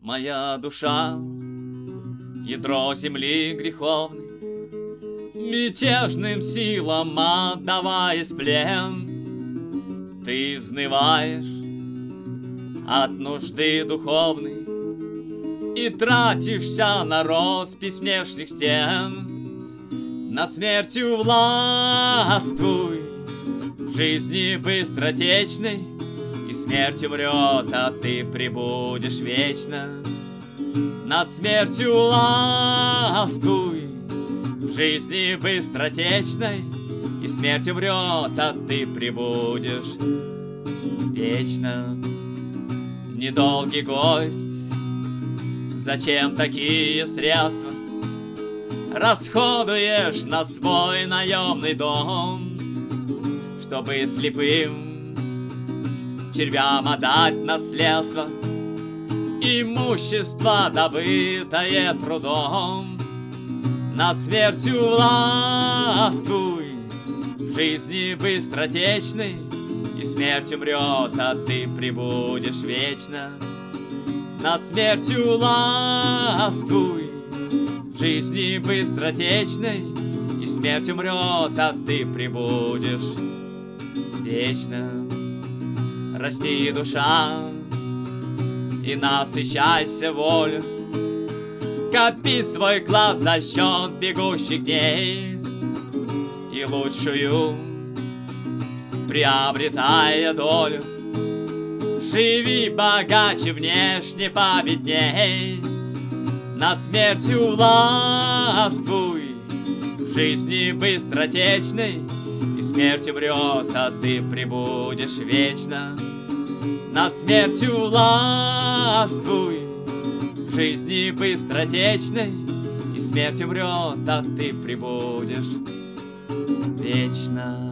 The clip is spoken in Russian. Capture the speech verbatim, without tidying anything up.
Моя душа, ядро земли греховной, мятежным силам отдаваясь плен, ты изнываешь от нужды духовной и тратишься на роспись внешних стен. На смертью властвуй в жизни быстротечной, и смерть умрет, а ты пребудешь вечно. Над смертью властвуй в жизни быстротечной, и смерть умрет, а ты пребудешь вечно. Недолгий гость, зачем такие средства расходуешь на свой наемный дом, чтобы слепым червям отдать наследство имущество, добытое трудом? Над смертью властвуй в жизни быстротечной, и смерть умрет, а ты пребудешь вечно. Над смертью властвуй в жизни быстротечной, и смерть умрет, а ты пребудешь вечно. Расти, душа, и насыщайся волю, копи свой класс за счет бегущих дней, и лучшую приобретая долю, живи богаче, внешне победней. Над смертью властвуй в жизни быстротечной, и смерть умрет, а ты пребудешь вечно. Над смертью властвуй в жизни быстротечной, и смерть умрет, а ты пребудешь вечно.